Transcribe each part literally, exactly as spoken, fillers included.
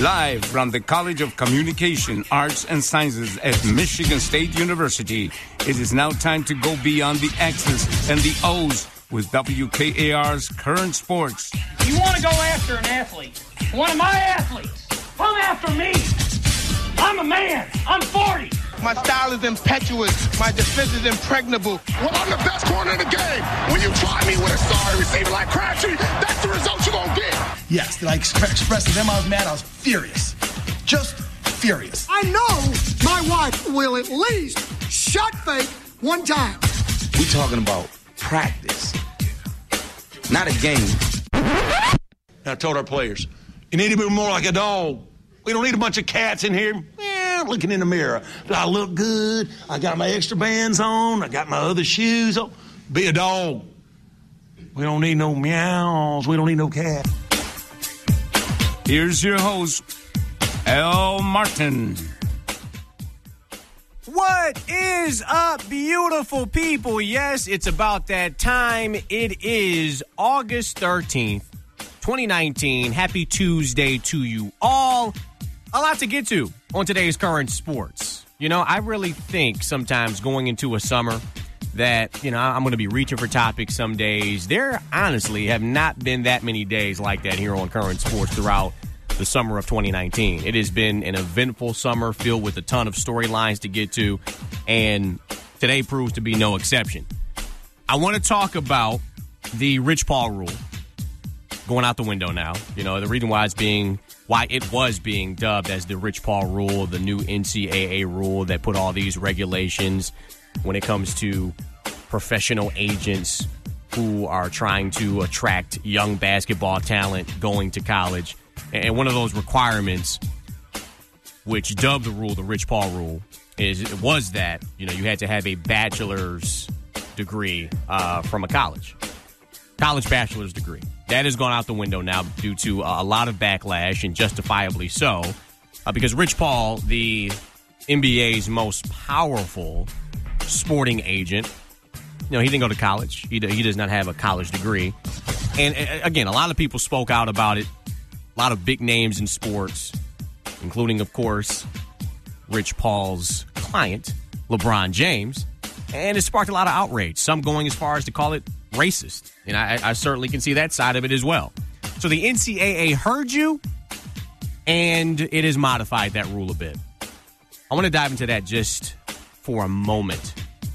Live from the College of Communication, Arts, and Sciences at Michigan State University, it is now time to go beyond the X's and the O's with W K A R's Current Sports. You want to go after an athlete, one of my athletes, come after me. I'm a man. I'm forty. My style is impetuous. My defense is impregnable. Well, I'm the best corner in the game. When you try me with a sorry receiver like Crabtree, that's the result you're going to get. Yes, did I express to them I was mad? I was furious. Just furious. I know my wife will at least shut fake one time. We talking about practice, not a game. I told our players, you need to be more like a dog. We don't need a bunch of cats in here. Yeah, looking in the mirror. Do I look good? I got my extra bands on. I got my other shoes on. Be a dog. We don't need no meows. We don't need no cat. Here's your host, Al Martin. What is up, beautiful people? Yes, it's about that time. It is August thirteenth, twenty nineteen. Happy Tuesday to you all. A lot to get to on today's Current Sports. You know, I really think sometimes going into a summer that, you know, I'm going to be reaching for topics some days. There honestly have not been that many days like that here on Current Sports throughout the summer of twenty nineteen. It has been an eventful summer filled with a ton of storylines to get to, and today proves to be no exception. I want to talk about the Rich Paul rule going out the window now. You know, the reason why it's being why it was being dubbed as the Rich Paul rule, the new N C double A rule that put all these regulations when it comes to professional agents who are trying to attract young basketball talent going to college. And one of those requirements, which dubbed the rule the Rich Paul rule, is it was that, you know, you had to have a bachelor's degree uh, from a college. College bachelor's degree. That has gone out the window now due to a lot of backlash, and justifiably so, uh, because Rich Paul, the N B A's most powerful sporting agent, you know, he didn't go to college. He, he does not have a college degree. And, again, a lot of people spoke out about it. A lot of big names in sports, including, of course, Rich Paul's client, LeBron James. And it sparked a lot of outrage, some going as far as to call it racist. And I, I certainly can see that side of it as well. So the N C double A heard you, and it has modified that rule a bit. I want to dive into that just for a moment.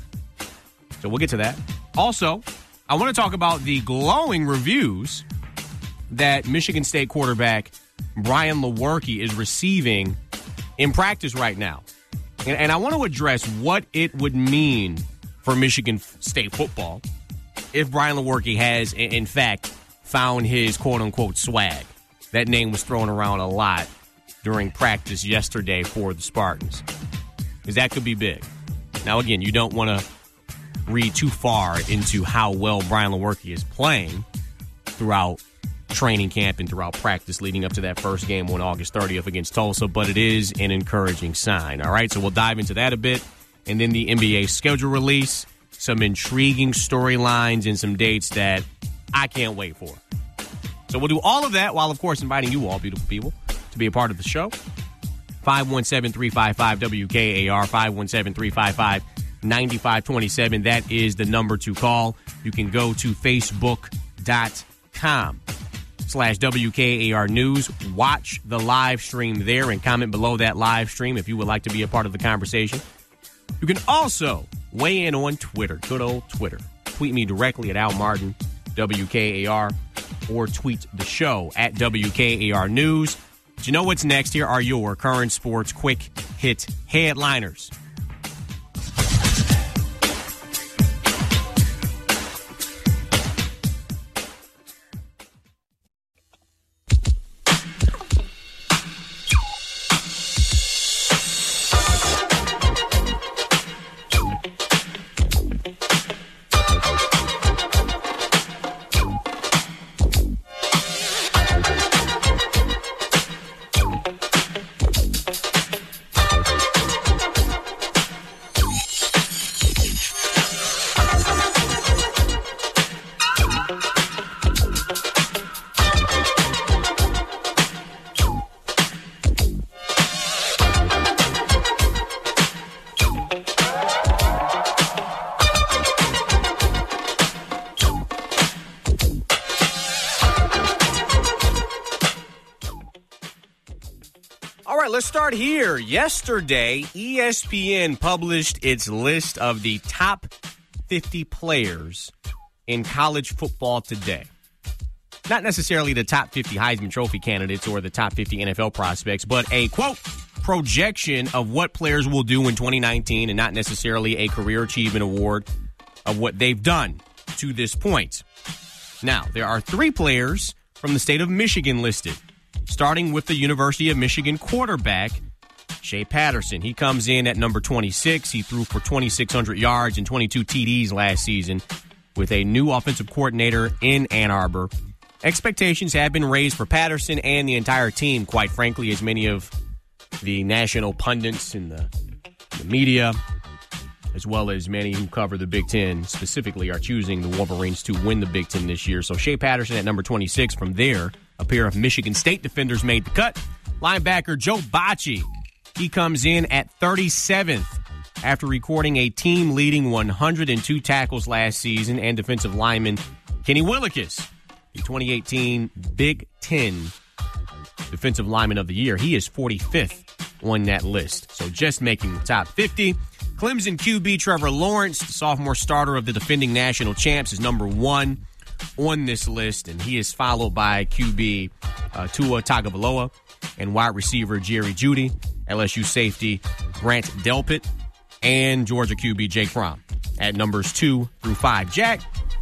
So we'll get to that. Also, I want to talk about the glowing reviews that Michigan State quarterback Brian Lewerke is receiving in practice right now. And, and I want to address what it would mean for Michigan State football if Brian Lewerke has, in fact, found his quote-unquote swag. That name was thrown around a lot during practice yesterday for the Spartans, because that could be big. Now, again, you don't want to read too far into how well Brian Lewerke is playing throughout training camp and throughout practice leading up to that first game on August thirtieth against Tulsa, but it is an encouraging sign. All right, so we'll dive into that a bit. And then the N B A schedule release, some intriguing storylines and some dates that I can't wait for. So we'll do all of that while, of course, inviting you all, beautiful people, to be a part of the show. five one seven, three five five, W K A R, five one seven, three five five, nine five two seven. That is the number to call. You can go to facebook.com slash W K A R News. Watch the live stream there and comment below that live stream if you would like to be a part of the conversation. You can also weigh in on Twitter, good old Twitter. Tweet me directly at Al Martin, W K A R, or tweet the show at W K A R News. But you know what's next? Here are your Current Sports Quick Hit headliners. All right, let's start here. Yesterday, E S P N published its list of the top fifty players in college football today. Not necessarily the top fifty Heisman Trophy candidates or the top fifty N F L prospects, but a, quote, projection of what players will do in twenty nineteen and not necessarily a career achievement award of what they've done to this point. Now, there are three players from the state of Michigan listed, starting with the University of Michigan quarterback, Shea Patterson. He comes in at number twenty-six. He threw for twenty-six hundred yards and twenty-two T Ds last season with a new offensive coordinator in Ann Arbor. Expectations have been raised for Patterson and the entire team, quite frankly, as many of the national pundits and the, the media, as well as many who cover the Big Ten specifically, are choosing the Wolverines to win the Big Ten this year. So Shea Patterson at number twenty-six. From there, a pair of Michigan State defenders made the cut. Linebacker Joe Bachie, he comes in at thirty-seventh after recording a team-leading one hundred two tackles last season, and defensive lineman Kenny Willekes, the twenty eighteen Big Ten Defensive Lineman of the Year. He is forty-fifth on that list, so just making the top fifty. Clemson Q B Trevor Lawrence, the sophomore starter of the defending national champs, is number one on this list, and he is followed by Q B uh, Tua Tagovailoa and wide receiver Jerry Jeudy, L S U safety Grant Delpit, and Georgia Q B Jake Fromm at numbers two through five. Jack,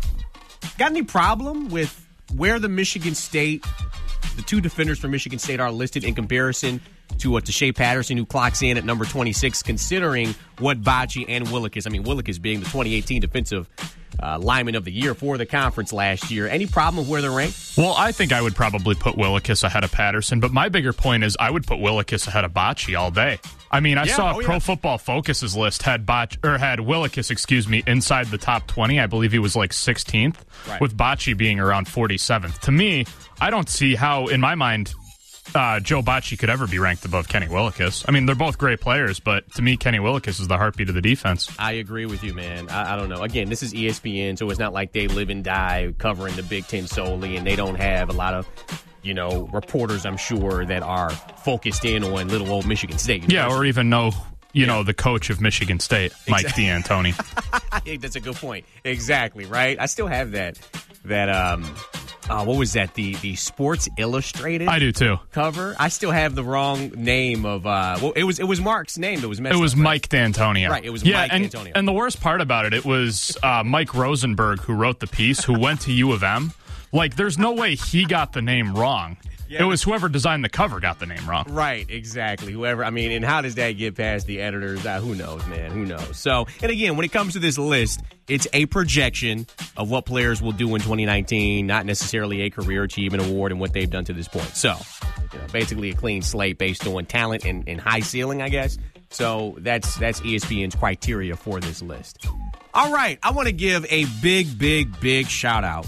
got any problem with where the Michigan State, the two defenders from Michigan State are listed in comparison to, uh, to Shea Patterson, who clocks in at number twenty-six, considering what Bachie and Willekes, I mean, Willekes being the twenty eighteen Defensive uh, Lineman of the Year for the conference last year. Any problem with where they're ranked? Well, I think I would probably put Willekes ahead of Patterson, but my bigger point is I would put Willekes ahead of Bachie all day. I mean, I yeah, saw oh, Pro yeah. Football Focus's list had Bach, or had Willekes, excuse me, inside the top twenty. I believe he was like sixteenth, right, with Bachie being around forty-seventh. To me, I don't see how, in my mind, uh, Joe Bachie could ever be ranked above Kenny Willekes. I mean, they're both great players, but to me, Kenny Willekes is the heartbeat of the defense. I agree with you, man. I, I don't know. Again, this is E S P N, so it's not like they live and die covering the Big Ten solely, and they don't have a lot of, you know, reporters, I'm sure, that are focused in on little old Michigan State. Yeah, or even know, you yeah. know, the coach of Michigan State, Mike exactly. D'Antoni. That's a good point. Exactly, right? I still have that, that, um, uh, what was that, the the Sports Illustrated? I do, too. Cover? I still have the wrong name of, uh, well, it was it was Mark's name that was messed It was up, Mike right? D'Antonio. Right, it was yeah, Mike and, D'Antonio. And the worst part about it, it was uh, Mike Rosenberg who wrote the piece, who went to U of M. Like, there's no way he got the name wrong. Yeah. It was whoever designed the cover got the name wrong. Right, exactly. Whoever, I mean, and how does that get past the editors? Uh, who knows, man? Who knows? So, and again, when it comes to this list, it's a projection of what players will do in twenty nineteen, not necessarily a career achievement award and what they've done to this point. So, you know, basically a clean slate based on talent and, and high ceiling, I guess. So that's that's E S P N's criteria for this list. All right, I want to give a big, big, big shout out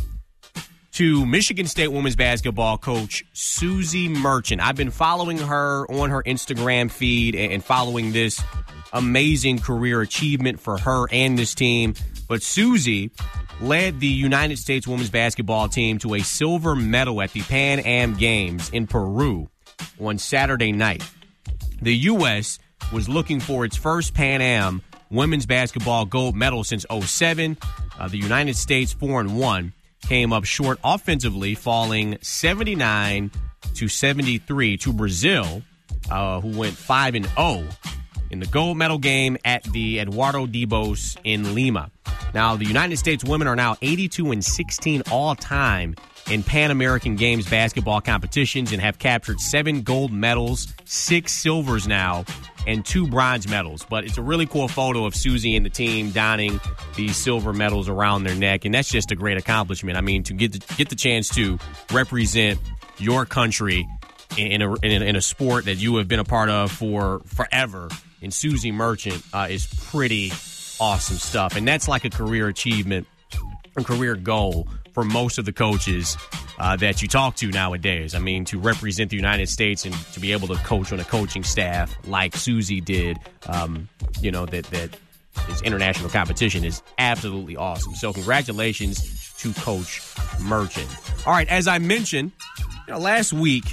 to Michigan State women's basketball coach Suzy Merchant. I've been following her on her Instagram feed and following this amazing career achievement for her and this team. But Suzy led the United States women's basketball team to a silver medal at the Pan Am Games in Peru on Saturday night. The U S was looking for its first Pan Am women's basketball gold medal since oh seven. Uh, the United States, four and one. Came up short offensively, falling seventy-nine to seventy-three to Brazil, uh, who went five and oh in the gold medal game at the Eduardo Dibos in Lima. Now, the United States women are now eighty-two and sixteen all time in Pan American Games basketball competitions and have captured seven gold medals, six silvers now, and two bronze medals. But it's a really cool photo of Suzy and the team donning these silver medals around their neck, and that's just a great accomplishment. I mean, to get the, get the chance to represent your country in a, in a, in a sport that you have been a part of for forever, and Suzy Merchant uh, is pretty awesome stuff. And that's like a career achievement, a career goal for most of the coaches uh, that you talk to nowadays. I mean, to represent the United States and to be able to coach on a coaching staff like Suzy did, um, you know, that that is international competition is absolutely awesome. So congratulations to Coach Merchant. All right, as I mentioned, you know, last week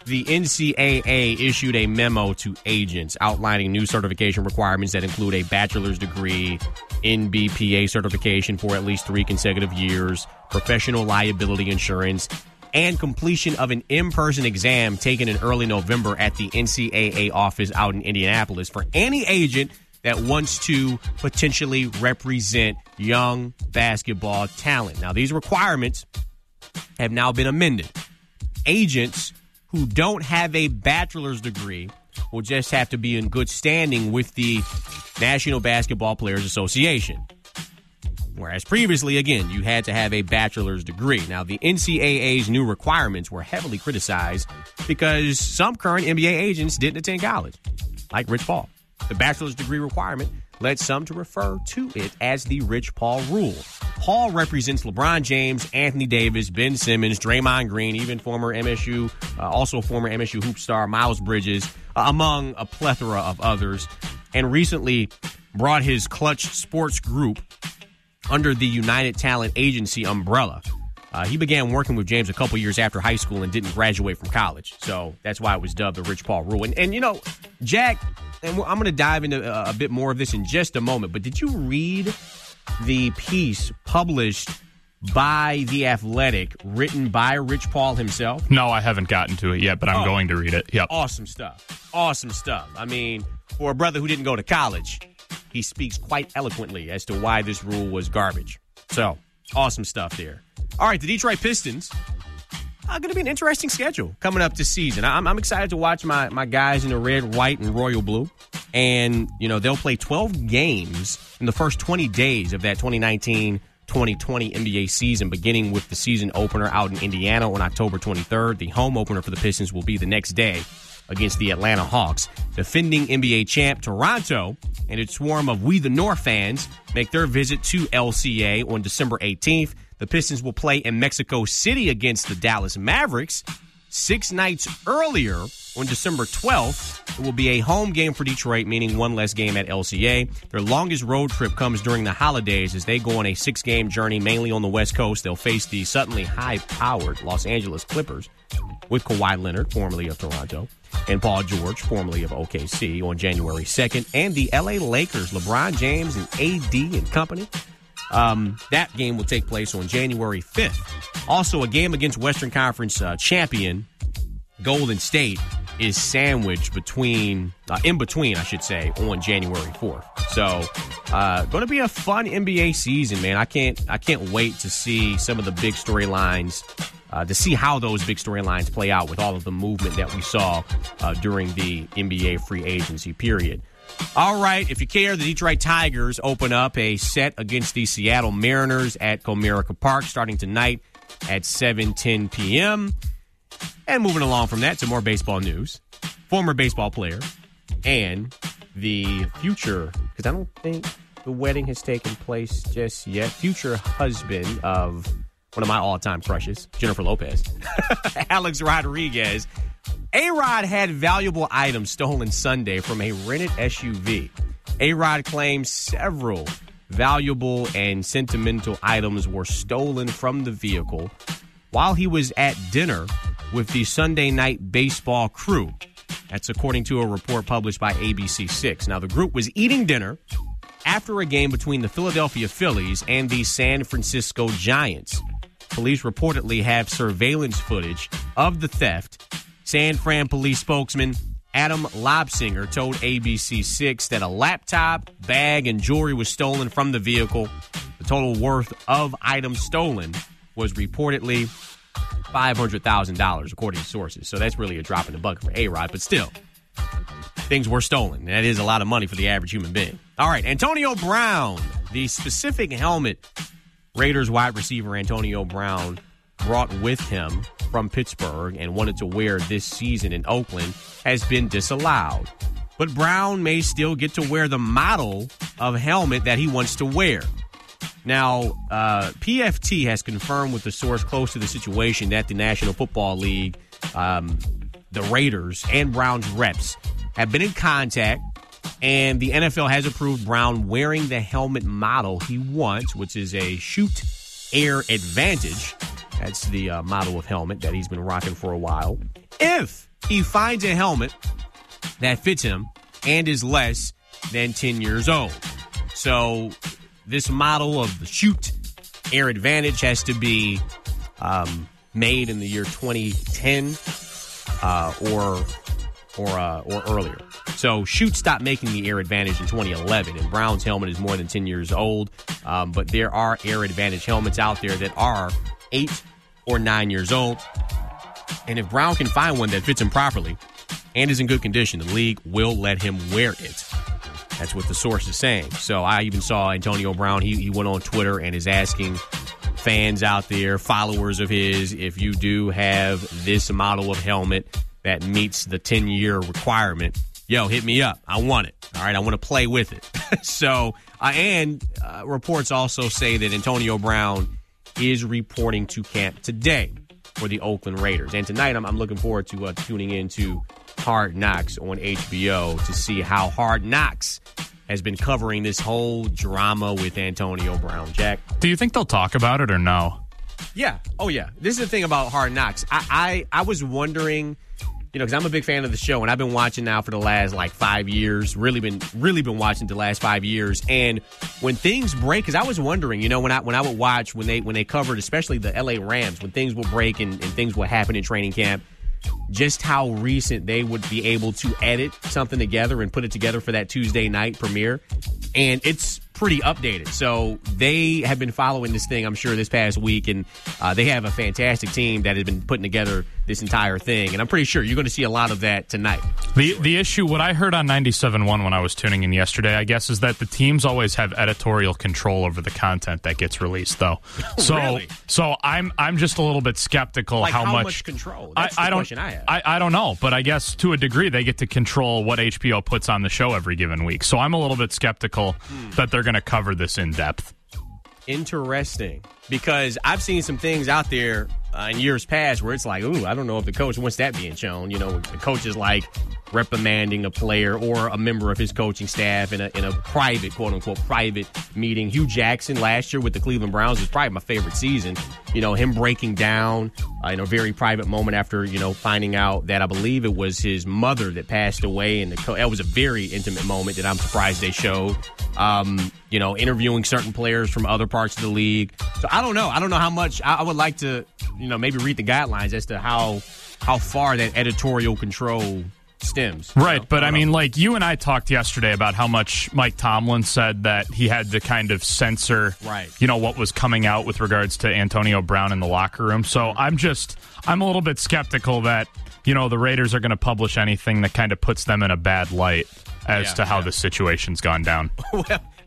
the N C double A issued a memo to agents outlining new certification requirements that include a bachelor's degree, N B P A certification for at least three consecutive years, professional liability insurance, and completion of an in-person exam taken in early November at the N C double A office out in Indianapolis for any agent that wants to potentially represent young basketball talent. Now, these requirements have now been amended. Agents who don't have a bachelor's degree will just have to be in good standing with the National Basketball Players Association. Whereas previously, again, you had to have a bachelor's degree. Now, the N C double A's new requirements were heavily criticized because some current N B A agents didn't attend college, like Rich Paul. The bachelor's degree requirement led some to refer to it as the Rich Paul rule. Paul represents LeBron James, Anthony Davis, Ben Simmons, Draymond Green, even former M S U, uh, also former M S U hoop star Miles Bridges, uh, among a plethora of others, and recently brought his Clutch Sports Group under the United Talent Agency umbrella. Uh, he began working with James a couple years after high school and didn't graduate from college. So that's why it was dubbed the Rich Paul rule. And, and you know, Jack, and I'm going to dive into a, a bit more of this in just a moment, but did you read the piece published by The Athletic, written by Rich Paul himself? No, I haven't gotten to it yet, but I'm oh, going to read it. Yep. Awesome stuff. Awesome stuff. I mean, for a brother who didn't go to college, he speaks quite eloquently as to why this rule was garbage. So, awesome stuff there. All right, the Detroit Pistons uh, going to be an interesting schedule coming up this season. I'm, I'm excited to watch my, my guys in the red, white, and royal blue. And, you know, they'll play twelve games in the first twenty days of that twenty nineteen twenty twenty N B A season, beginning with the season opener out in Indiana on October twenty-third. The home opener for the Pistons will be the next day against the Atlanta Hawks. Defending N B A champ Toronto and its swarm of We the North fans make their visit to L C A on December eighteenth. The Pistons will play in Mexico City against the Dallas Mavericks. Six nights earlier, on December twelfth, it will be a home game for Detroit, meaning one less game at L C A. Their longest road trip comes during the holidays as they go on a six-game journey, mainly on the West Coast. They'll face the suddenly high-powered Los Angeles Clippers with Kawhi Leonard, formerly of Toronto, and Paul George, formerly of O K C, on January second, and the L A Lakers, LeBron James and A D and company. Um, that game will take place on January fifth. Also, a game against Western Conference uh, champion Golden State is sandwiched between, uh, in between, I should say, on January fourth. So, uh, going to be a fun N B A season, man. I can't, I can't wait to see some of the big storylines, uh, to see how those big storylines play out with all of the movement that we saw uh, during the N B A free agency period. All right, if you care, the Detroit Tigers open up a set against the Seattle Mariners at Comerica Park starting tonight at seven ten p.m. And moving along from that to more baseball news. Former baseball player and the future, because I don't think the wedding has taken place just yet, future husband of one of my all-time crushes, Jennifer Lopez, Alex Rodriguez. A-Rod had valuable items stolen Sunday from a rented S U V. A-Rod claims several valuable and sentimental items were stolen from the vehicle while he was at dinner with the Sunday Night Baseball crew. That's according to a report published by A B C six. Now, the group was eating dinner after a game between the Philadelphia Phillies and the San Francisco Giants. Police reportedly have surveillance footage of the theft. San Fran police spokesman Adam Lobsinger told A B C six that a laptop, bag, and jewelry was stolen from the vehicle. The total worth of items stolen was reportedly five hundred thousand dollars, according to sources. So that's really a drop in the bucket for A-Rod, but still, things were stolen. That is a lot of money for the average human being. All right, Antonio Brown, the specific helmet Raiders wide receiver Antonio Brown brought with him from Pittsburgh and wanted to wear this season in Oakland has been disallowed. But Brown may still get to wear the model of helmet that he wants to wear. Now, uh, P F T has confirmed with the source close to the situation that the National Football League, um, the Raiders, and Brown's reps have been in contact, and the N F L has approved Brown wearing the helmet model he wants, which is a Shoot Air Advantage. That's the uh, model of helmet that he's been rocking for a while. If he finds a helmet that fits him and is less than ten years old. So this model of the Shoot Air Advantage has to be um, made in the year twenty ten uh, or or uh, or earlier. So Shoot stopped making the Air Advantage in twenty eleven, and Brown's helmet is more than ten years old. Um, but there are Air Advantage helmets out there that are eight or nine years old. And if Brown can find one that fits him properly and is in good condition, the league will let him wear it. That's what the source is saying. So I even saw Antonio Brown. He, he went on Twitter and is asking fans out there, followers of his, if you do have this model of helmet that meets the ten-year requirement, yo, hit me up. I want it. All right, I want to play with it. so, uh, and uh, reports also say that Antonio Brown is reporting to camp today for the Oakland Raiders. And tonight, I'm, I'm looking forward to uh, tuning into Hard Knocks on H B O to see how Hard Knocks has been covering this whole drama with Antonio Brown. Jack? Do you think they'll talk about it or no? Yeah. Oh, yeah. This is the thing about Hard Knocks. I, I, I was wondering, you know, because I'm a big fan of the show, and I've been watching now for the last, like, five years. Really been really been watching the last five years. And when things break, because I was wondering, you know, when I when I would watch, when they when they covered, especially the L A Rams, when things would break and, and things would happen in training camp, just how recent they would be able to edit something together and put it together for that Tuesday night premiere. And it's pretty updated. So they have been following this thing, I'm sure, this past week, and uh, they have a fantastic team that has been putting together this entire thing. And I'm pretty sure you're going to see a lot of that tonight. The the issue, what I heard on ninety-seven point one when I was tuning in yesterday, I guess, is that the teams always have editorial control over the content that gets released, though. So Really? so I'm I'm just a little bit skeptical Like how, how much, much control? That's I, the I don't, question I have. I, I don't know, but I guess to a degree they get to control what H B O puts on the show every given week. So I'm a little bit skeptical Hmm. that they're going to cover this in depth. Interesting, because I've seen some things out there uh, in years past where it's like, ooh, I don't know if the coach wants that being shown. You know, the coach is like reprimanding a player or a member of his coaching staff in a in a private, quote unquote, private meeting. Hugh Jackson last year with the Cleveland Browns was probably my favorite season. You know, him breaking down uh, in a very private moment after, you know, finding out that I believe it was his mother that passed away, and the co- that was a very intimate moment that I'm surprised they showed. Um, you know, interviewing certain players from other parts of the league. So I don't know. I don't know how much. I, I would like to, you know, maybe read the guidelines as to how how far that editorial control stems. Right, know? but I, I mean, like, you and I talked yesterday about how much Mike Tomlin said that he had to kind of censor, right. you know, what was coming out with regards to Antonio Brown in the locker room. So I'm just, I'm a little bit skeptical that, you know, the Raiders are going to publish anything that kind of puts them in a bad light as Yeah, to how yeah. the situation's gone down. well,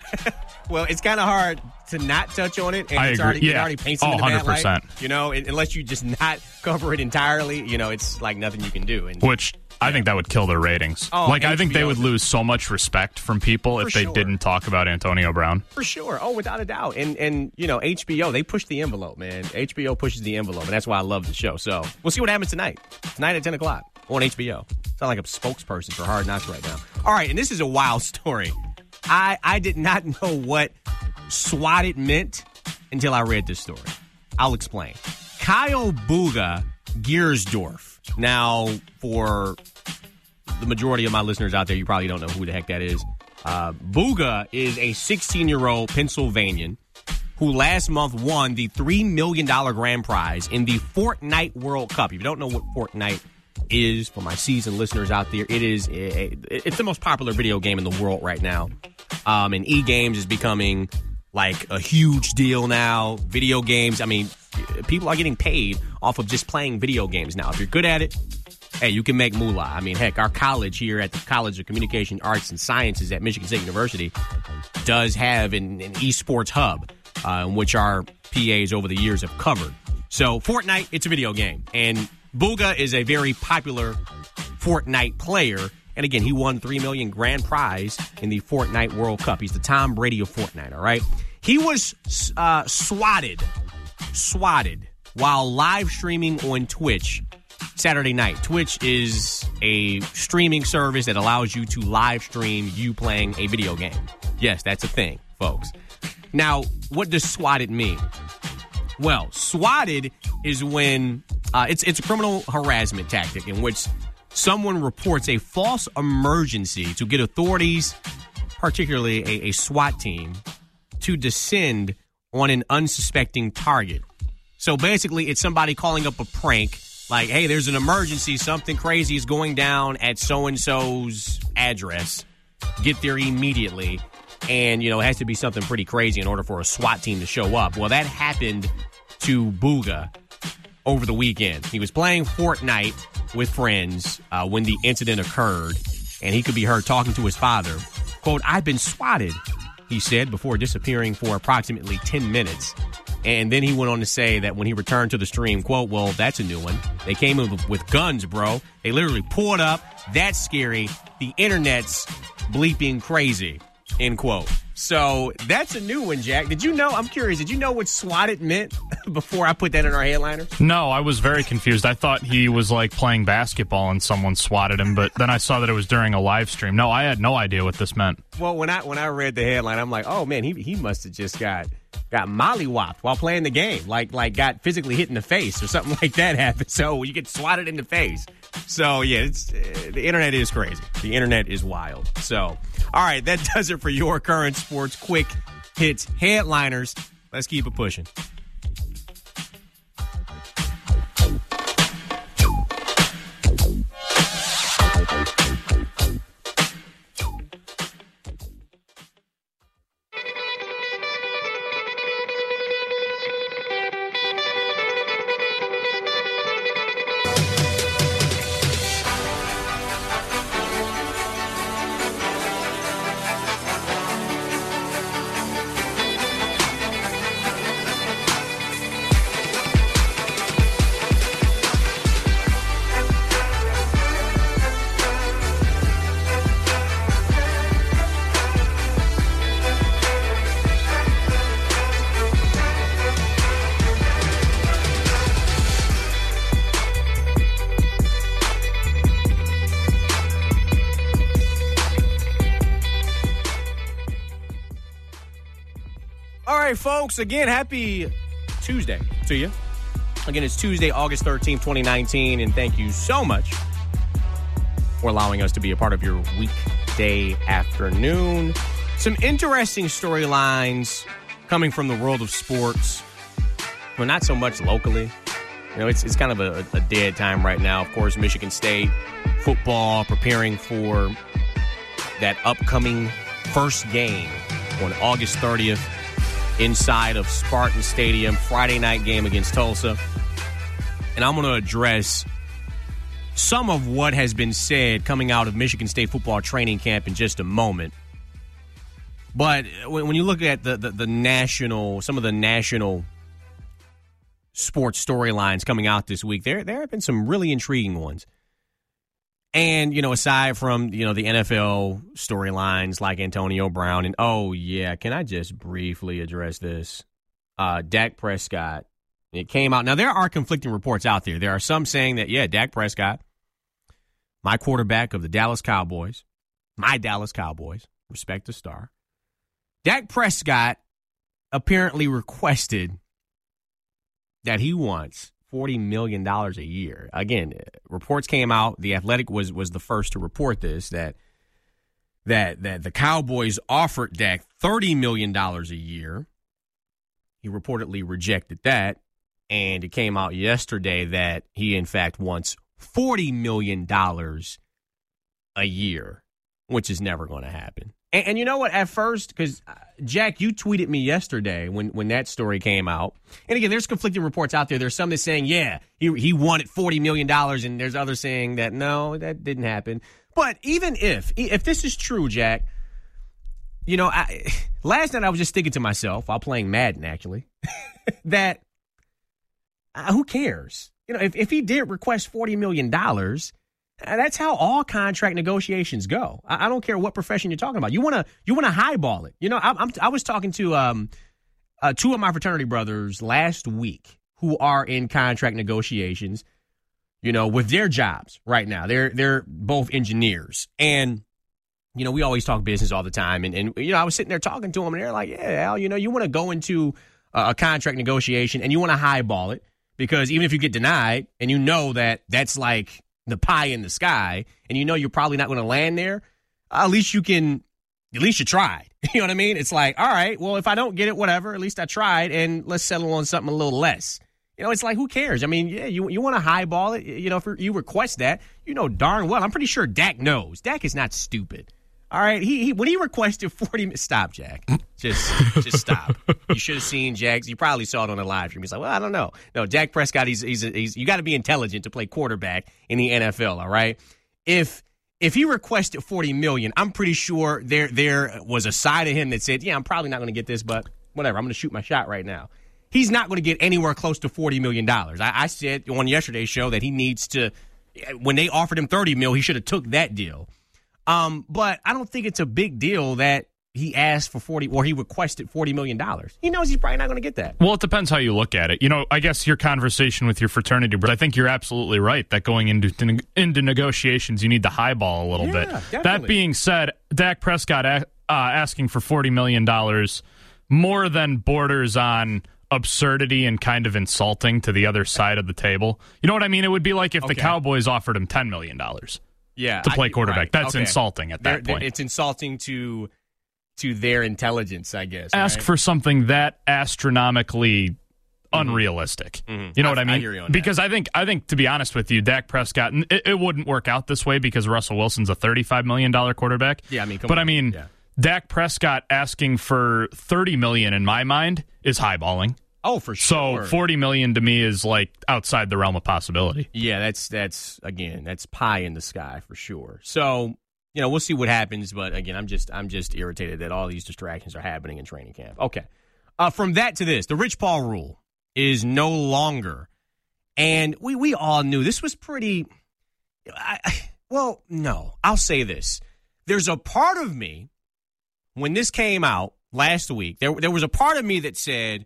well, it's kind of hard to not touch on it, and I it's agree. already, it Yeah. already paints them Oh, in a bad one hundred percent. light. You know, and, unless you just not cover it entirely, you know, it's like nothing you can do. And Which I think that would kill their ratings. Oh, like, I think they H B O would lose so much respect from people For if they sure. didn't talk about Antonio Brown. For sure. Oh, without a doubt. And, and you know, H B O, they push the envelope, man. H B O pushes the envelope, and that's why I love the show. So we'll see what happens tonight. Tonight at ten o'clock on H B O. Sound like a spokesperson for Hard Knocks right now. All right, and this is a wild story. I, I did not know what swatted meant until I read this story. I'll explain. Kyle Buga Giersdorf. Now, for the majority of my listeners out there, you probably don't know who the heck that is. Uh, Buga is a sixteen-year-old Pennsylvanian who last month won the three million dollars grand prize in the Fortnite World Cup. If you don't know what Fortnite is, for my seasoned listeners out there, it is a, it's the most popular video game in the world right now. Um, and e-games is becoming like a huge deal now. Video games, I mean, people are getting paid off of just playing video games now. If you're good at it, hey, you can make moolah. I mean, heck, our college here at the College of Communication Arts and Sciences at Michigan State University does have an, an esports hub, uh, which our P As over the years have covered. So Fortnite, it's a video game. And Buga is a very popular Fortnite player. And again, he won three million dollars grand prize in the Fortnite World Cup. He's the Tom Brady of Fortnite, all right? He was uh, swatted, swatted while live streaming on Twitch Saturday night. Twitch is a streaming service that allows you to live stream you playing a video game. Yes, that's a thing, folks. Now, what does swatted mean? Well, swatted is when uh, it's it's a criminal harassment tactic in which someone reports a false emergency to get authorities, particularly a, a SWAT team, to descend on an unsuspecting target. So basically, it's somebody calling up a prank, like, hey, there's an emergency, something crazy is going down at so-and-so's address. Get there immediately. And, you know, it has to be something pretty crazy in order for a SWAT team to show up. Well, that happened to Booga over the weekend. He was playing Fortnite with friends uh, when the incident occurred, and he could be heard talking to his father. Quote, "I've been swatted," he said, before disappearing for approximately ten minutes. And then he went on to say that when he returned to the stream, quote, "Well, that's a new one. They came in with, with guns, bro. They literally pulled up. That's scary. The internet's bleeping crazy," end quote. So that's a new one, Jack. Did you know? I'm curious. Did you know what swatted meant before I put that in our headliner? No, I was very confused. I thought he was like playing basketball and someone swatted him, but then I saw that it was during a live stream. No, I had no idea what this meant. Well, when I when I read the headline, I'm like, oh man, he he must have just got got mollywopped while playing the game, like like got physically hit in the face or something like that happened. So you get swatted in the face. So yeah, it's uh, the internet is crazy. The internet is wild. So all right, that does it for your current sports quick hits headliners. Let's keep it pushing. Folks, again, happy Tuesday to you. Again, it's Tuesday, August thirteenth, twenty nineteen, and thank you so much for allowing us to be a part of your weekday afternoon. Some interesting storylines coming from the world of sports. Well, not so much locally. You know, it's it's kind of a, a dead time right now. Of course, Michigan State football preparing for that upcoming first game on August thirtieth. Inside of Spartan Stadium, Friday night game against Tulsa. And I'm going to address some of what has been said coming out of Michigan State football training camp in just a moment. But when you look at the, the, the national, some of the national sports storylines coming out this week, there, there have been some really intriguing ones. And, you know, aside from, you know, the N F L storylines like Antonio Brown and, oh, yeah, can I just briefly address this? Uh, Dak Prescott, it came out. Now, there are conflicting reports out there. There are some saying that, yeah, Dak Prescott, my quarterback of the Dallas Cowboys, my Dallas Cowboys, respect the star. Dak Prescott apparently requested that he wants forty million dollars a year. Again, reports came out. The Athletic was was the first to report this, that that that the Cowboys offered Dak thirty million dollars a year. He reportedly rejected that, and it came out yesterday that he, in fact, wants forty million dollars a year, which is never going to happen. And, and you know what? At first, because, uh, Jack, you tweeted me yesterday when, when that story came out. And again, there's conflicting reports out there. There's some that's saying, yeah, he, he wanted forty million dollars, and there's others saying that, no, that didn't happen. But even if, if this is true, Jack, you know, I, last night I was just thinking to myself, while playing Madden, actually, that uh, who cares? You know, if, if he did request forty million dollars, that's how all contract negotiations go. I, I don't care what profession you're talking about. You want to you want to highball it. You know, I, I'm, I was talking to um, uh, two of my fraternity brothers last week who are in contract negotiations, you know, with their jobs right now. They're they're both engineers. And, you know, we always talk business all the time. And, and you know, I was sitting there talking to them, and they're like, yeah, Al, you know, you want to go into a, a contract negotiation and you want to highball it, because even if you get denied and you know that that's like the pie in the sky, and you know you're probably not going to land there, uh, at least you can, at least you tried. You know what I mean? It's like, all right, well, if I don't get it, whatever, at least I tried, and let's settle on something a little less. You know, it's like, who cares? I mean, yeah, you you want to highball it. You know, if you request that, you know darn well. I'm pretty sure Dak knows. Dak is not stupid. All right, he, he when he requested forty. Stop, Jack. Just just stop. You should have seen Jack. You probably saw it on the live stream. He's like, well, I don't know. No, Dak Prescott. He's he's he's. You got to be intelligent to play quarterback in the N F L. All right. If if he requested forty million, I'm pretty sure there there was a side of him that said, yeah, I'm probably not going to get this, but whatever. I'm going to shoot my shot right now. He's not going to get anywhere close to forty million dollars. I, I said on yesterday's show that he needs to. When they offered him thirty mil, he should have took that deal. Um, but I don't think it's a big deal that he asked for forty or he requested forty million dollars. He knows he's probably not going to get that. Well, it depends how you look at it. You know, I guess your conversation with your fraternity, but I think you're absolutely right that going into into negotiations, you need to highball a little yeah, bit. Definitely. That being said, Dak Prescott uh, asking for forty million dollars more than borders on absurdity and kind of insulting to the other side of the table. You know what I mean? It would be like if okay. the Cowboys offered him ten million dollars. Yeah, to play I, quarterback. right. That's okay. insulting at that they're, point. It's insulting to to their intelligence, I guess. Ask right? for something that astronomically mm-hmm. unrealistic. Mm-hmm. You know I, what I mean? I hear you on because that. I think, I think, to be honest with you, Dak Prescott, it, it wouldn't work out this way because Russell Wilson's a thirty-five million dollars quarterback. Yeah, I mean, come but on. I mean, yeah. Dak Prescott asking for thirty million dollars in my mind is highballing. Oh, for sure. So forty million dollars to me is like outside the realm of possibility. Yeah, that's that's again, that's pie in the sky for sure. So, you know, we'll see what happens, but again, I'm just I'm just irritated that all these distractions are happening in training camp. Okay. Uh, from that to this, the Rich Paul rule is no longer. And we we all knew this was pretty I, I, well, no. I'll say this. There's a part of me when this came out last week, there there was a part of me that said,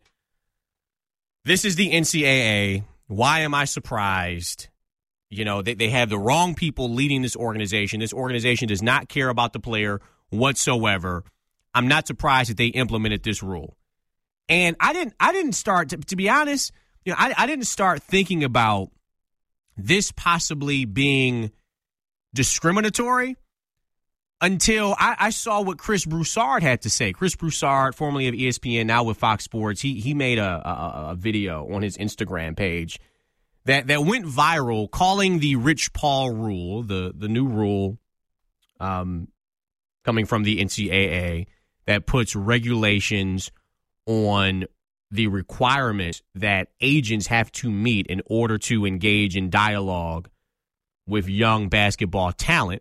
this is the N C double A. Why am I surprised? You know, they, they have the wrong people leading this organization. This organization does not care about the player whatsoever. I'm not surprised that they implemented this rule. And I didn't I didn't start, to, to be honest, you know, I, I didn't start thinking about this possibly being discriminatory until I, I saw what Chris Broussard had to say. Chris Broussard, formerly of E S P N, now with Fox Sports, he he made a, a, a video on his Instagram page that, that went viral, calling the Rich Paul rule, the, the new rule um, coming from the N C double A that puts regulations on the requirement that agents have to meet in order to engage in dialogue with young basketball talent.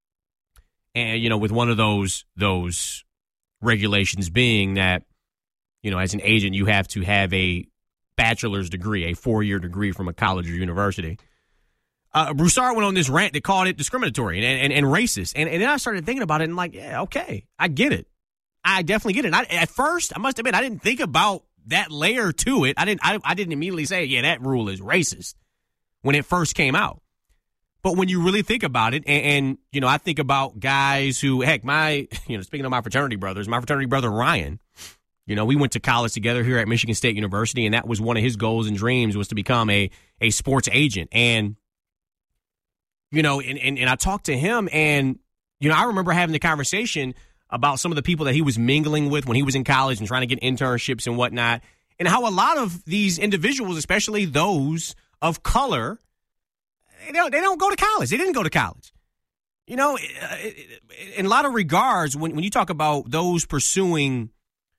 And, you know, with one of those those regulations being that, you know, as an agent, you have to have a bachelor's degree, a four-year degree from a college or university. Uh, Broussard went on this rant that called it discriminatory and, and, and racist. And, and then I started thinking about it and like, yeah, okay, I get it. I definitely get it. I, at first, I must admit, I didn't think about that layer to it. I didn't I, I didn't immediately say, yeah, that rule is racist when it first came out. But when you really think about it, and, and, you know, I think about guys who, heck, my, you know, speaking of my fraternity brothers, my fraternity brother Ryan, you know, we went to college together here at Michigan State University, and that was one of his goals and dreams was to become a, a sports agent. And, you know, and, and, and I talked to him, and, you know, I remember having the conversation about some of the people that he was mingling with when he was in college and trying to get internships and whatnot, and how a lot of these individuals, especially those of color, They don't, they don't go to college. They didn't go to college. You know, in a lot of regards, when, when you talk about those pursuing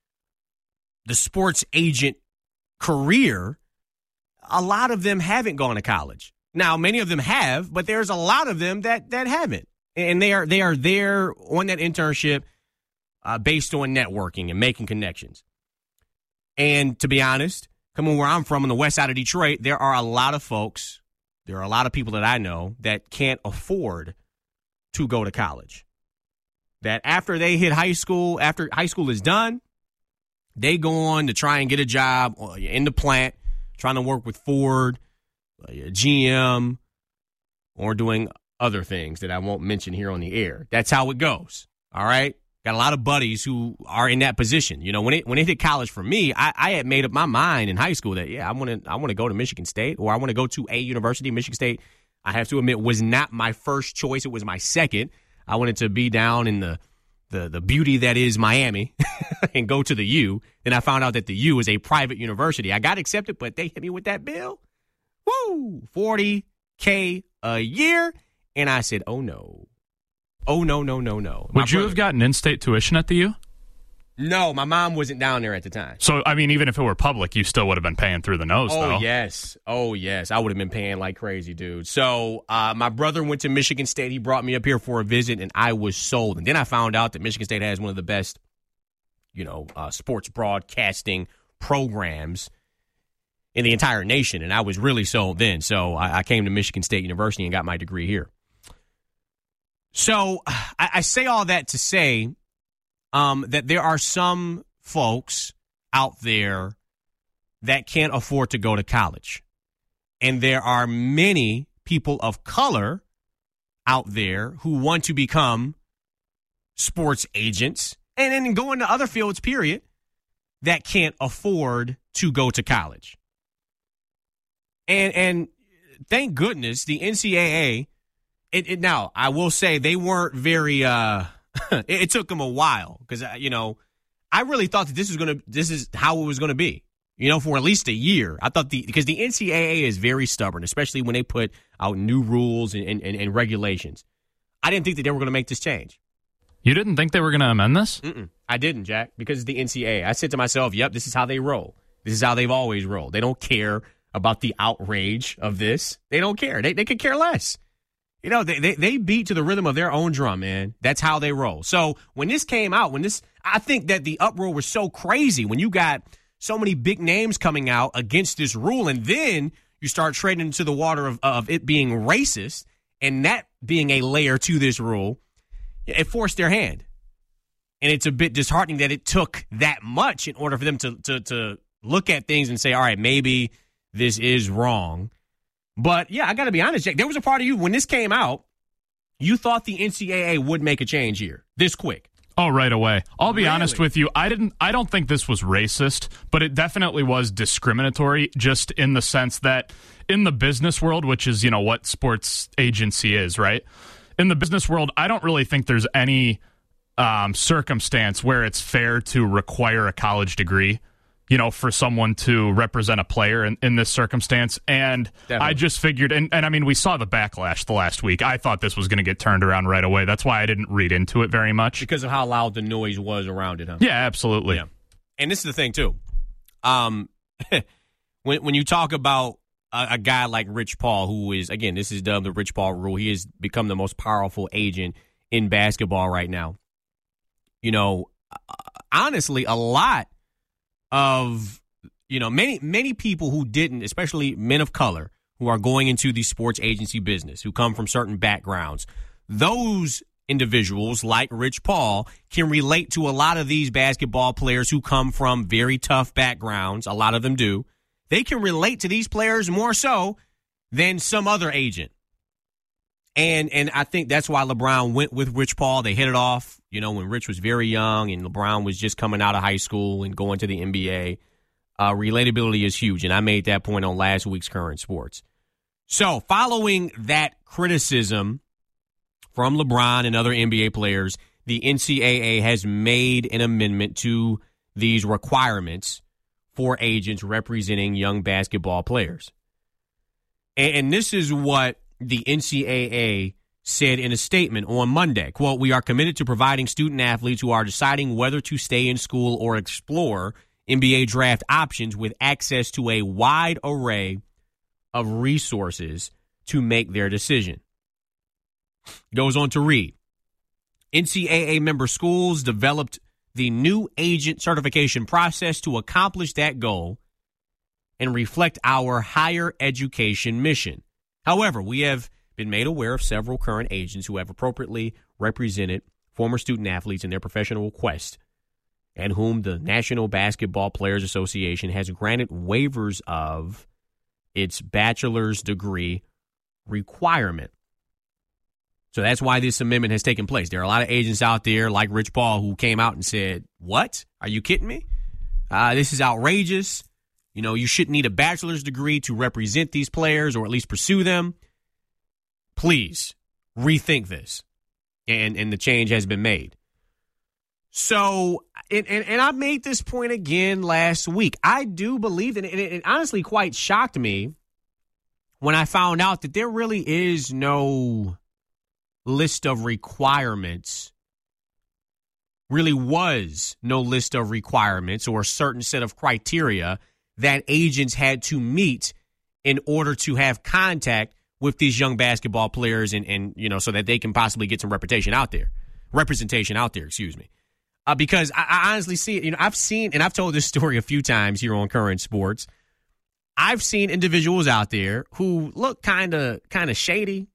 the sports agent career, a lot of them haven't gone to college. Now, many of them have, but there's a lot of them that that haven't. And they are they are there on that internship uh, based on networking and making connections. And to be honest, coming where I'm from on the west side of Detroit, there are a lot of folks There are a lot of people that I know that can't afford to go to college. That after they hit high school, after high school is done, they go on to try and get a job in the plant, trying to work with Ford, G M, or doing other things that I won't mention here on the air. That's how it goes. All right? Got a lot of buddies who are in that position. You know, when it when it hit college for me, I, I had made up my mind in high school that, yeah, I want to I want to go to Michigan State, or I want to go to a university, Michigan State. I have to admit, was not my first choice. It was my second. I wanted to be down in the the, the beauty that is Miami and go to the U. Then I found out that the U is a private university. I got accepted, but they hit me with that bill. Woo! forty K a year. And I said, oh, no. Oh, no, no, no, no. Would you have gotten in-state tuition at the U? No, my mom wasn't down there at the time. So, I mean, even if it were public, you still would have been paying through the nose, oh, though. Oh, yes. Oh, yes. I would have been paying like crazy, dude. So, uh, my brother went to Michigan State. He brought me up here for a visit, and I was sold. And then I found out that Michigan State has one of the best, you know, uh, sports broadcasting programs in the entire nation, and I was really sold then. So, I, I came to Michigan State University and got my degree here. So, I, I say all that to say um, that there are some folks out there that can't afford to go to college. And there are many people of color out there who want to become sports agents and then go into other fields, period, that can't afford to go to college. And and thank goodness the N C double A, it, it, now I will say they weren't very, uh, it, it took them a while because, uh, you know, I really thought that this was going to, this is how it was going to be, you know, for at least a year. I thought the, because the N C double A is very stubborn, especially when they put out new rules and, and, and regulations. I didn't think that they were going to make this change. You didn't think they were going to amend this? Mm-mm, I didn't, Jack, because it's the N C double A. I said to myself, yep, this is how they roll. This is how they've always rolled. They don't care about the outrage of this. They don't care. They they could care less. You know, they, they they beat to the rhythm of their own drum, man. That's how they roll. So when this came out, when this, I think that the uproar was so crazy when you got so many big names coming out against this rule, and then you start trading into the water of, of it being racist and that being a layer to this rule, it forced their hand. And it's a bit disheartening that it took that much in order for them to to, to look at things and say, all right, maybe this is wrong. But, yeah, I got to be honest, Jack. There was a part of you, when this came out, you thought the N C double A would make a change here this quick. Oh, right away. I'll be really? honest with you. I didn't. I don't think this was racist, but it definitely was discriminatory, just in the sense that in the business world, which is, you know, what sports agency is, right? In the business world, I don't really think there's any um, circumstance where it's fair to require a college degree, you know, for someone to represent a player in, in this circumstance. And Definitely. I just figured, and, and I mean, we saw the backlash the last week. I thought this was going to get turned around right away. That's why I didn't read into it very much. Because of how loud the noise was around it, huh? Yeah, absolutely. Yeah. And this is the thing, too. Um, when, when you talk about a, a guy like Rich Paul, who is, again, this is dubbed the Rich Paul rule. He has become the most powerful agent in basketball right now. You know, honestly, a lot of, you know, many, many people who didn't, especially men of color, who are going into the sports agency business, who come from certain backgrounds, those individuals, like Rich Paul, can relate to a lot of these basketball players who come from very tough backgrounds. A lot of them do. They can relate to these players more so than some other agent. And and I think that's why LeBron went with Rich Paul. They hit it off, you know, when Rich was very young and LeBron was just coming out of high school and going to the N B A. Uh, relatability is huge, and I made that point on last week's Current Sports. So following that criticism from LeBron and other N B A players, the N C double A has made an amendment to these requirements for agents representing young basketball players. And, and this is what the N C double A said in a statement on Monday. Quote, "We are committed to providing student athletes who are deciding whether to stay in school or explore N B A draft options with access to a wide array of resources to make their decision." Goes on to read, N C double A member schools developed the new agent certification process to accomplish that goal and reflect our higher education mission. However, we have been made aware of several current agents who have appropriately represented former student athletes in their professional quest and whom the National Basketball Players Association has granted waivers of its bachelor's degree requirement. So that's why this amendment has taken place. There are a lot of agents out there like Rich Paul who came out and said, what? Are you kidding me? Uh, this is outrageous. You know, you shouldn't need a bachelor's degree to represent these players or at least pursue them. please rethink this. And, and the change has been made. So, and, and, and I made this point again last week. I do believe that, and it, it honestly quite shocked me when I found out that there really is no list of requirements, really was no list of requirements or a certain set of criteria that agents had to meet in order to have contact with these young basketball players and, and you know, so that they can possibly get some reputation out there, representation out there, excuse me. Uh, because I, I honestly see it, you know, I've seen, and I've told this story a few times here on Current Sports. I've seen individuals out there who look kind of, kind of shady,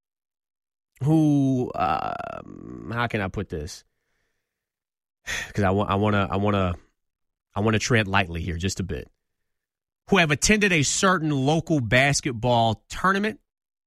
who, uh, how can I put this? Because I want, I want to, I want to, I want to tread lightly here just a bit. Who have attended a certain local basketball tournament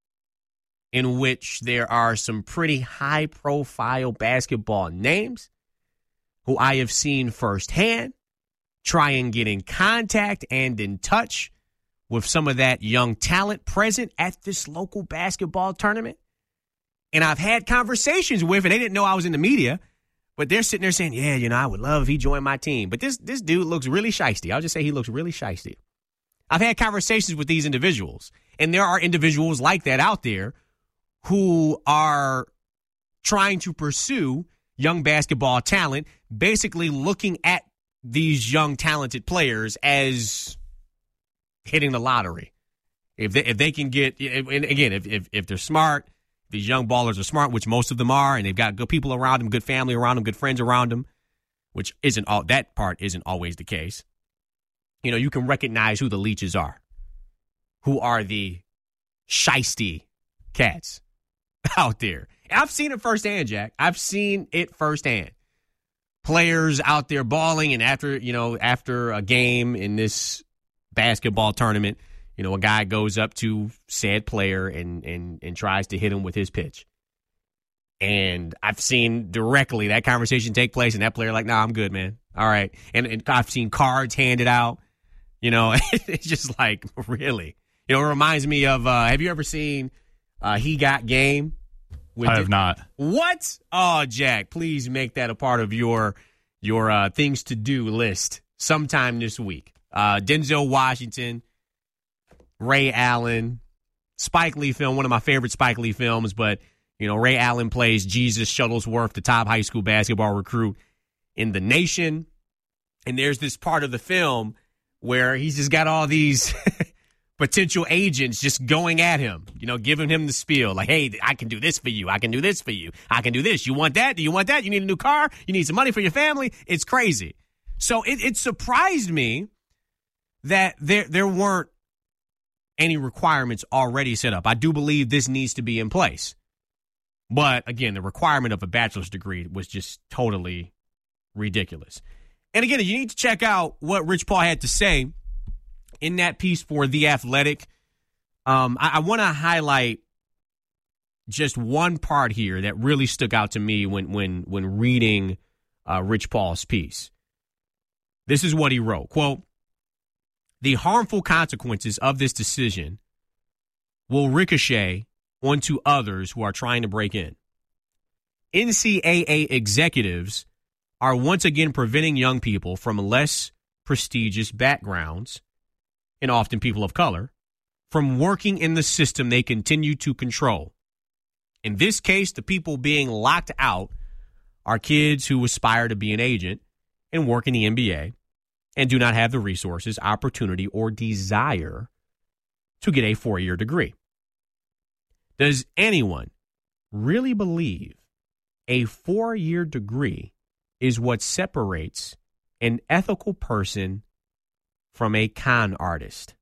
in which there are some pretty high-profile basketball names who I have seen firsthand try and get in contact and in touch with some of that young talent present at this local basketball tournament. And I've had conversations with, and they didn't know I was in the media, but they're sitting there saying, yeah, you know, I would love if he joined my team. But this this dude looks really shiesty. I'll just say he looks really shiesty. I've had conversations with these individuals, and there are individuals like that out there who are trying to pursue young basketball talent, basically looking at these young talented players as hitting the lottery. If they, if they can get, and again, if, if if they're smart, these young ballers are smart, which most of them are, and they've got good people around them, good family around them, good friends around them, which isn't all, that part isn't always the case. You know, you can recognize who the leeches are, who are the shiesty cats out there. I've seen it firsthand, Jack. I've seen it firsthand. Players out there balling, and after, you know, after a game in this basketball tournament, you know, a guy goes up to said player and and and tries to hit him with his pitch. And I've seen directly that conversation take place, and that player like, nah, I'm good, man. All right. And, and I've seen cards handed out. You know, it's just like, really? You know, it reminds me of, uh, have you ever seen uh, He Got Game? With I have the, not. What? Oh, Jack, please make that a part of your your uh, things to do list sometime this week. Uh, Denzel Washington, Ray Allen, Spike Lee film, one of my favorite Spike Lee films, but, you know, Ray Allen plays Jesus Shuttlesworth, the top high school basketball recruit in the nation. And there's this part of the film where he's just got all these potential agents just going at him, you know, giving him the spiel. Like, hey, I can do this for you. I can do this for you. I can do this. You want that? Do you want that? You need a new car? You need some money for your family? It's crazy. So it, it surprised me that there there weren't any requirements already set up. I do believe this needs to be in place. But, again, the requirement of a bachelor's degree was just totally ridiculous. And, again, you need to check out what Rich Paul had to say in that piece for The Athletic. Um, I, I want to highlight just one part here that really stuck out to me when when when reading uh, Rich Paul's piece. This is what he wrote. Quote, the harmful consequences of this decision will ricochet onto others who are trying to break in. N C double A executives are once again preventing young people from less prestigious backgrounds, and often people of color, from working in the system they continue to control. In this case, the people being locked out are kids who aspire to be an agent and work in the N B A and do not have the resources, opportunity, or desire to get a four-year degree. Does anyone really believe a four-year degree is what separates an ethical person from a con artist?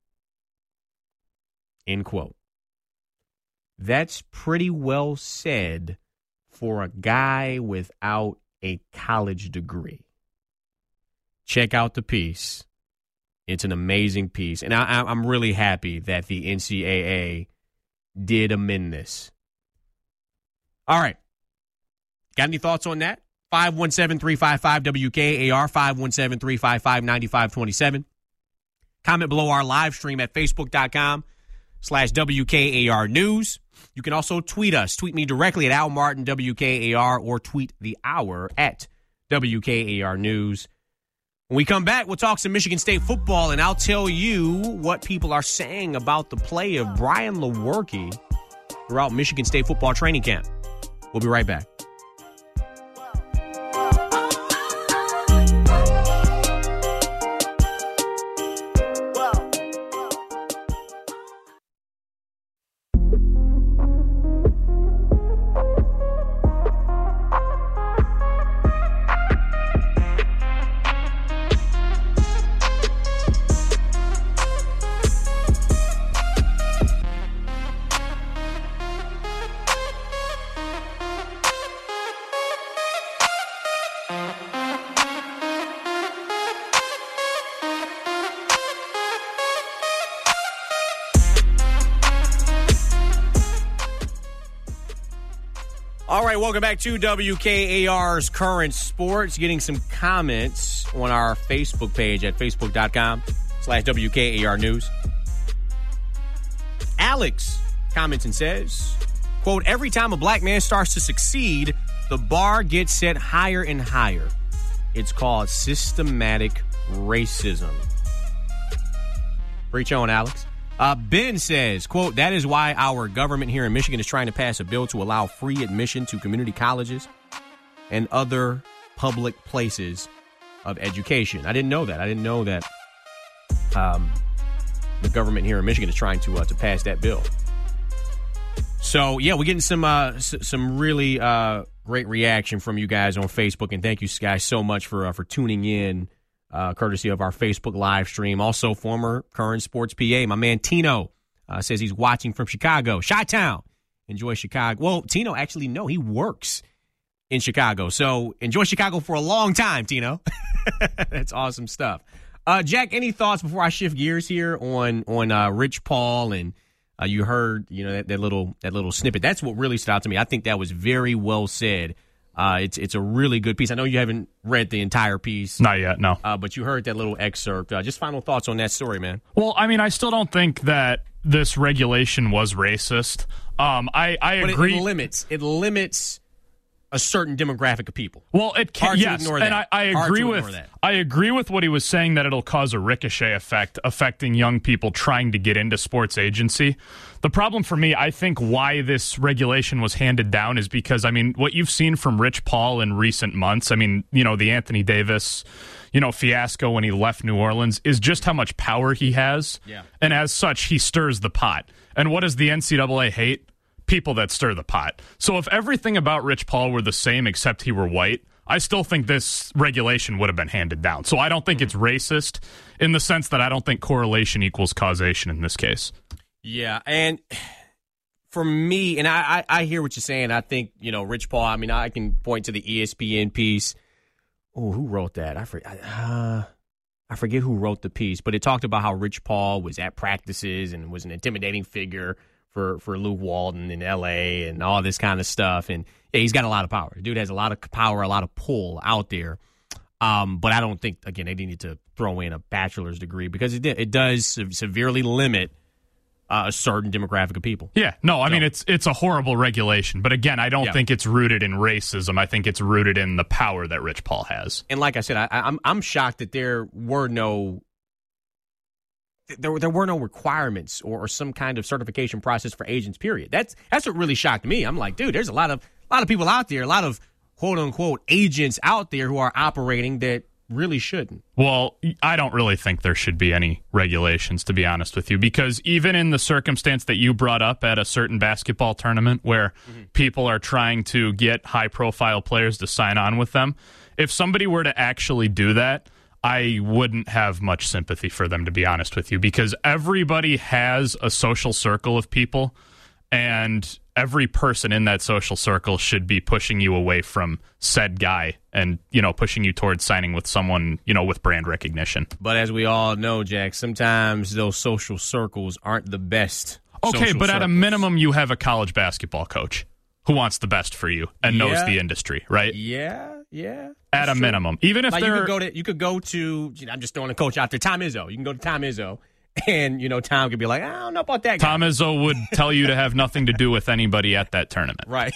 End quote. That's pretty well said for a guy without a college degree. Check out the piece. It's an amazing piece. And I, I'm really happy that the N C double A did amend this. All right. Got any thoughts on that? five one seven, three five five, W K A R, five one seven, three five five, nine five two seven. Comment below our live stream at facebook.com slash WKAR News. You can also tweet us. Tweet me directly at Al Martin, W K A R, or tweet the hour at W K A R News. When we come back, we'll talk some Michigan State football, and I'll tell you what people are saying about the play of Brian Lewerke throughout Michigan State football training camp. We'll be right back. All right, welcome back to W K A R's Current Sports. Getting some comments on our Facebook page at facebook.com slash WKAR News. Alex comments and says, quote, every time a black man starts to succeed, the bar gets set higher and higher. It's called systematic racism. Preach on, Alex. Uh, Ben says, quote, that is why our government here in Michigan is trying to pass a bill to allow free admission to community colleges and other public places of education. I didn't know that. I didn't know that um, the government here in Michigan is trying to uh, to pass that bill. So, yeah, we're getting some uh, s- some really uh, great reaction from you guys on Facebook, and thank you guys so much for uh, for tuning in. Uh, courtesy of our Facebook live stream. Also, former Current Sports P A, my man Tino, uh, says he's watching from Chicago. Chi-Town. Enjoy Chicago. Well, Tino, actually, no, he works in Chicago. So enjoy Chicago for a long time, Tino. That's awesome stuff. Uh, Jack, any thoughts before I shift gears here on on uh, Rich Paul? And uh, you heard, you know, that, that little that little snippet. That's what really stood out to me. I think that was very well said. Uh, it's it's a really good piece. I know you haven't read the entire piece. Not yet, no. Uh, but you heard that little excerpt. Uh, just final thoughts on that story, man. Well, I mean, I still don't think that this regulation was racist. Um, I, I but agree. It, it limits. It limits a certain demographic of people. Well, it can, Hard yes, to ignore and that. I, I Hard agree to with ignore that. I agree with what he was saying, that it'll cause a ricochet effect affecting young people trying to get into sports agency. The problem for me, I think why this regulation was handed down is because, I mean, what you've seen from Rich Paul in recent months, I mean, you know, the Anthony Davis, you know, fiasco when he left New Orleans is just how much power he has. Yeah. And as such, he stirs the pot. And what does the N C double A hate? People that stir the pot. So if everything about Rich Paul were the same except he were white, I still think this regulation would have been handed down. So I don't think it's racist in the sense that I don't think correlation equals causation in this case. Yeah, and for me, and I, I, I hear what you're saying. I think, you know, Rich Paul, I mean, I can point to the E S P N piece. Oh, who wrote that? I forget, uh, I forget who wrote the piece, but it talked about how Rich Paul was at practices and was an intimidating figure for, for Luke Walton in L A and all this kind of stuff. And yeah, he's got a lot of power. The dude has a lot of power, a lot of pull out there. Um, but I don't think, again, they need to throw in a bachelor's degree because it, it does severely limit uh, a certain demographic of people. Yeah, no, I so, mean, it's it's a horrible regulation. But again, I don't yeah. think it's rooted in racism. I think it's rooted in the power that Rich Paul has. And like I said, I, I'm I'm shocked that there were no There, there were no requirements or, or some kind of certification process for agents, period. That's that's what really shocked me. I'm like, dude, there's a lot of a lot of people out there, a lot of quote unquote agents out there who are operating that really shouldn't. Well, I don't really think there should be any regulations, to be honest with you, because even in the circumstance that you brought up at a certain basketball tournament where mm-hmm. people are trying to get high profile players to sign on with them, if somebody were to actually do that, I wouldn't have much sympathy for them, to be honest with you, because everybody has a social circle of people, and every person in that social circle should be pushing you away from said guy and, you know, pushing you towards signing with someone, you know, with brand recognition. But as we all know, Jack, sometimes those social circles aren't the best. Okay, but circles. At a minimum, you have a college basketball coach who wants the best for you and yeah. knows the industry, right? Yeah, yeah. At a true. minimum. Even if like they're... You could go to, you could go to you know, I'm just throwing a coach out there, Tom Izzo. You can go to Tom Izzo And, you know, Tom could be like, I don't know about that guy. Tom Izzo would tell you to have nothing to do with anybody at that tournament. Right.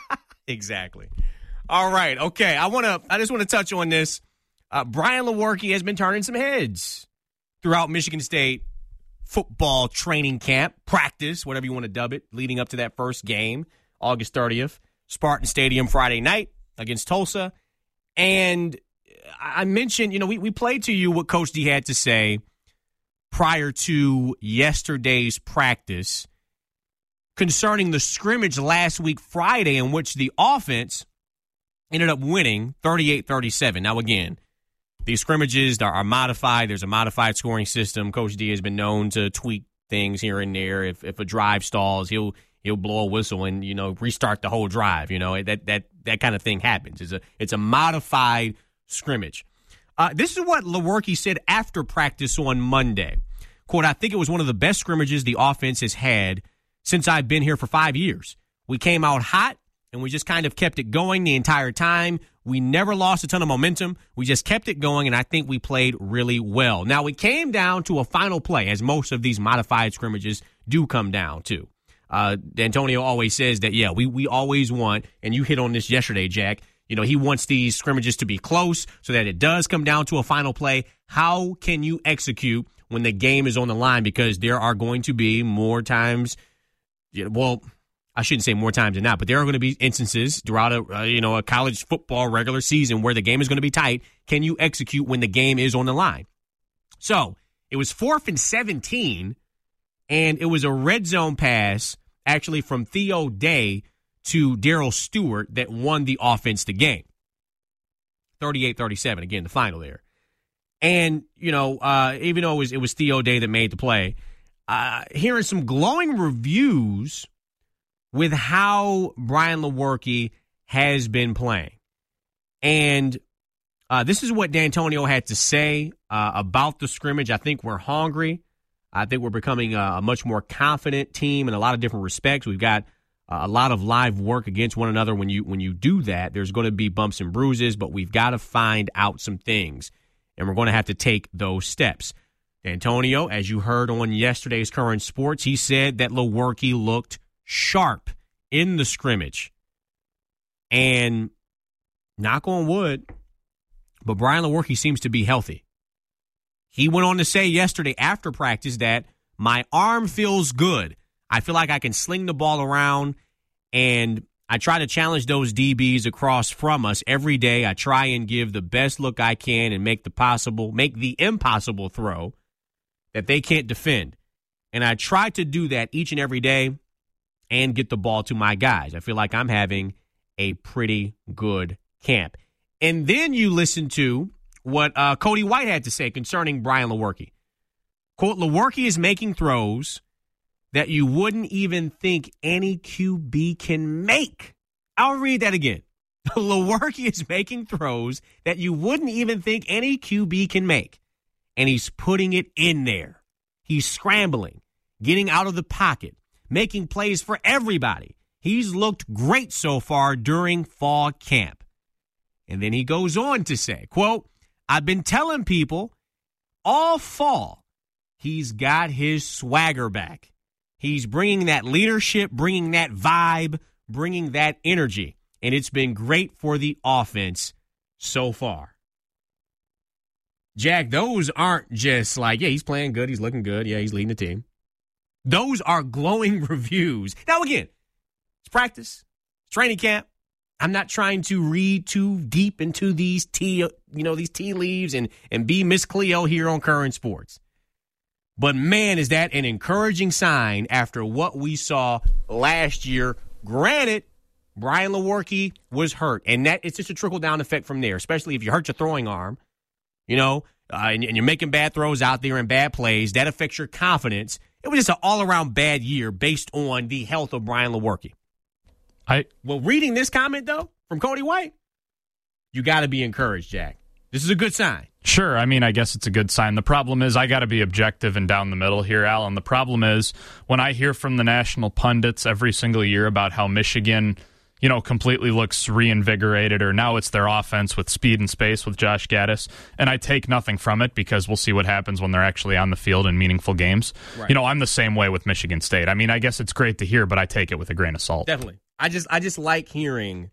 Exactly. All right. Okay. I want to, I just want to touch on this. Uh, Brian Lewerke has been turning some heads throughout Michigan State football training camp, practice, whatever you want to dub it, leading up to that first game, August thirtieth, Spartan Stadium Friday night against Tulsa. And I mentioned, you know, we, we played to you what Coach D had to say prior to yesterday's practice concerning the scrimmage last week Friday, in which the offense ended up winning thirty-eight thirty-seven. Now, again, these scrimmages are, are modified. There's a modified scoring system. Coach D has been known to tweak things here and there. If if a drive stalls, he'll he'll blow a whistle and, you know, restart the whole drive. You know, that that that kind of thing happens. It's a it's a modified scrimmage. Uh, this is what Lewerke said after practice on Monday. Quote, I think it was one of the best scrimmages the offense has had since I've been here for five years. We came out hot, and we just kind of kept it going the entire time. We never lost a ton of momentum. We just kept it going, and I think we played really well. Now, we came down to a final play, as most of these modified scrimmages do come down to. Uh, D'Antonio always says that, yeah, we, we always want, and you hit on this yesterday, Jack, you know, he wants these scrimmages to be close so that it does come down to a final play. How can you execute when the game is on the line? Because there are going to be more times, well, I shouldn't say more times than not, but there are going to be instances throughout a uh, you know a college football regular season where the game is going to be tight. Can you execute when the game is on the line? So it was fourth and seventeen, and it was a red zone pass actually from Theo Day to Darrell Stewart that won the offense the game. thirty-eight thirty-seven, again, the final there. And, you know, uh, even though it was, it was Theo Day that made the play, uh, hearing some glowing reviews with how Brian Lewerke has been playing. And uh, this is what D'Antonio had to say uh, about the scrimmage. I think we're hungry. I think we're becoming a, a much more confident team in a lot of different respects. We've got uh, a lot of live work against one another. When you when you do that, there's going to be bumps and bruises, but we've got to find out some things, and we're going to have to take those steps. D'Antonio, as you heard on yesterday's Current Sports, he said that Lewerke looked sharp in the scrimmage. And knock on wood, but Brian Lewerke seems to be healthy. He went on to say yesterday after practice that my arm feels good. I feel like I can sling the ball around, and I try to challenge those D Bs across from us every day. I try and give the best look I can and make the possible, make the impossible throw that they can't defend. And I try to do that each and every day and get the ball to my guys. I feel like I'm having a pretty good camp. And then you listen to what uh, Cody White had to say concerning Brian Lewerke. Quote, Lewerke is making throws that you wouldn't even think any Q B can make. I'll read that again. Lewerke is making throws that you wouldn't even think any Q B can make. And he's putting it in there. He's scrambling, getting out of the pocket, making plays for everybody. He's looked great so far during fall camp. And then he goes on to say, quote, I've been telling people all fall he's got his swagger back. He's bringing that leadership, bringing that vibe, bringing that energy. And it's been great for the offense so far. Jack, those aren't just like, yeah, he's playing good, he's looking good, yeah, he's leading the team. Those are glowing reviews. Now, again, it's practice, it's training camp. I'm not trying to read too deep into these tea, you know, these tea leaves and, and be Miss Cleo here on Current Sports. But, man, is that an encouraging sign after what we saw last year. Granted, Brian Lewerke was hurt, and that it's just a trickle-down effect from there, especially if you hurt your throwing arm, you know, uh, and, and you're making bad throws out there and bad plays. That affects your confidence. It was just an all-around bad year based on the health of Brian Lewerke. I well, reading this comment, though, from Cody White, you got to be encouraged, Jack. This is a good sign. Sure. I mean, I guess it's a good sign. The problem is I got to be objective and down the middle here, Alan. The problem is when I hear from the national pundits every single year about how Michigan, you know, completely looks reinvigorated, or now it's their offense with speed and space with Josh Gaddis. And I take nothing from it because we'll see what happens when they're actually on the field in meaningful games. Right. You know, I'm the same way with Michigan State. I mean, I guess it's great to hear, but I take it with a grain of salt. Definitely. I just I just like hearing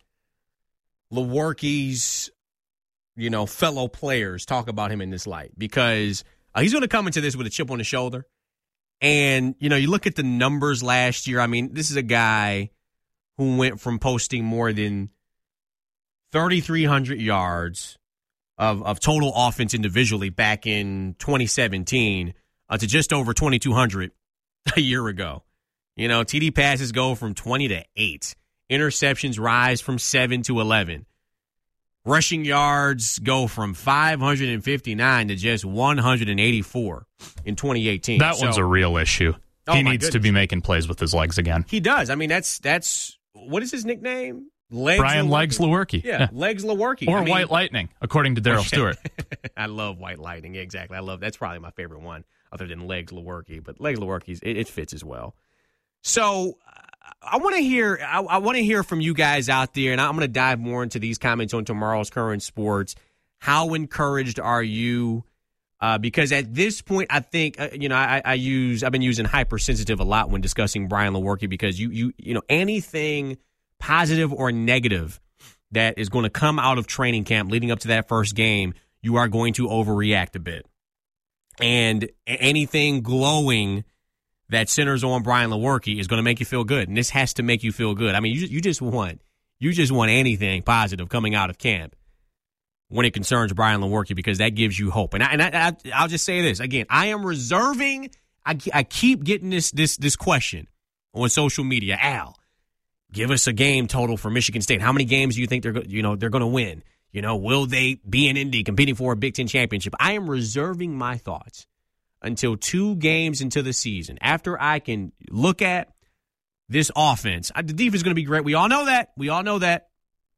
Lewerke's, you know, fellow players talk about him in this light, because uh, he's going to come into this with a chip on his shoulder. And, you know, you look at the numbers last year. I mean, this is a guy who went from posting more than thirty-three hundred yards of, of total offense individually back in twenty seventeen uh, to just over twenty-two hundred a year ago. You know, T D passes go from twenty to eight. Interceptions rise from seven to eleven. Rushing yards go from five hundred fifty-nine to just one hundred eighty-four in twenty eighteen. That so, one's a real issue. Oh, he needs goodness. to be making plays with his legs again. He does. I mean, that's that's what is his nickname? Legs Brian Lewerke. Legs Lewerke. Yeah, yeah, Legs Lewerke. Or I mean, White Lightning, according to Daryl Stewart. I love White Lightning. Yeah, exactly. I love that's probably my favorite one, other than Legs Lewerke. But Legs Lewerke's it, it fits as well. So I want to hear. I, I want to hear from you guys out there, and I'm going to dive more into these comments on tomorrow's Current Sports. How encouraged are you? Uh, because at this point, I think uh, you know I, I use I've been using hypersensitive a lot when discussing Brian Lewerke, because you you you know anything positive or negative that is going to come out of training camp leading up to that first game, you are going to overreact a bit, and anything glowing that centers on Brian Lewerke is going to make you feel good, and this has to make you feel good. I mean, you you just want you just want anything positive coming out of camp when it concerns Brian Lewerke, because that gives you hope. And I, and I, I, I'll just say this again: I am reserving. I, I keep getting this this this question on social media. Al, give us a game total for Michigan State. How many games do you think they're you know they're going to win? You know, will they be in Indy competing for a Big Ten championship? I am reserving my thoughts until two games into the season, after I can look at this offense. The defense is going to be great. We all know that. We all know that.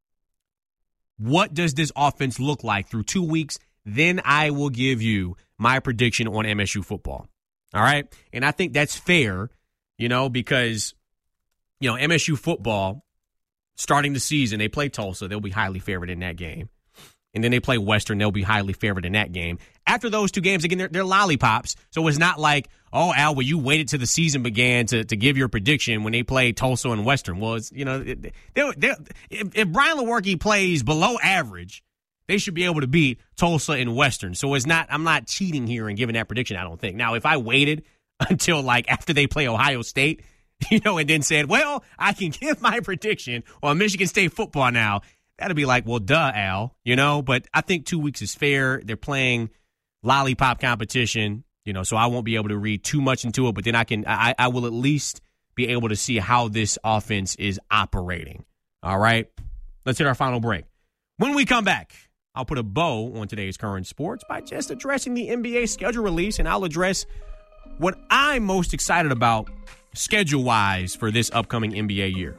What does this offense look like through two weeks? Then I will give you my prediction on M S U football. All right? And I think that's fair, you know, because, you know, M S U football, starting the season, they play Tulsa. They'll be highly favored in that game. And then they play Western. They'll be highly favored in that game. After those two games, again, they're, they're lollipops. So it's not like, oh, Al, well, you waited till the season began to, to give your prediction when they played Tulsa and Western. Well, it's, you know, they're, they're, if, if Brian Lewerke plays below average, they should be able to beat Tulsa and Western. So it's not, I'm not cheating here and giving that prediction, I don't think. Now, if I waited until like after they play Ohio State, you know, and then said, well, I can give my prediction on Michigan State football now, that'd be like, well, duh, Al, you know, but I think two weeks is fair. They're playing lollipop competition, you know, so I won't be able to read too much into it, but then I can, I, I will at least be able to see how this offense is operating. All right, let's hit our final break. When we come back, I'll put a bow on today's Current Sports by just addressing the N B A schedule release, and I'll address what I'm most excited about schedule-wise for this upcoming N B A year.